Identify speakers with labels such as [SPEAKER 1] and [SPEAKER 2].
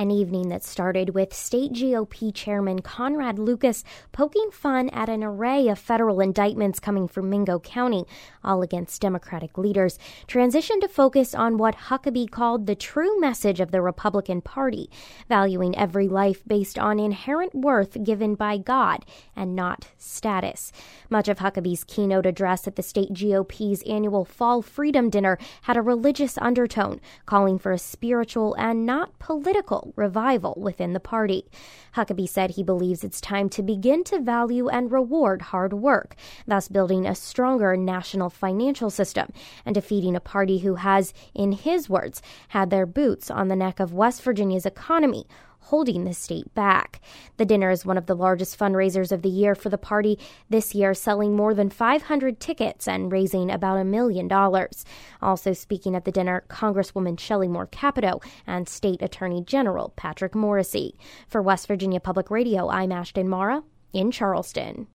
[SPEAKER 1] An evening that started with state GOP chairman Conrad Lucas poking fun at an array of federal indictments coming from Mingo County, all against Democratic leaders, transitioned to focus on what Huckabee called the true message of the Republican Party, valuing every life based on inherent worth given by God and not status. Much of Huckabee's keynote address at the state GOP's annual Fall Freedom Dinner had a religious undertone, calling for a spiritual and not political revival within the party. Huckabee said he believes it's time to begin to value and reward hard work, thus building a stronger national financial system and defeating a party who has, in his words, had their boots on the neck of West Virginia's economy, holding the state back. The dinner is one of the largest fundraisers of the year for the party, this year selling more than 500 tickets and raising about $1 million. Also speaking at the dinner, Congresswoman Shelley Moore Capito and State Attorney General Patrick Morrisey. For West Virginia Public Radio, I'm Ashton Mara in Charleston.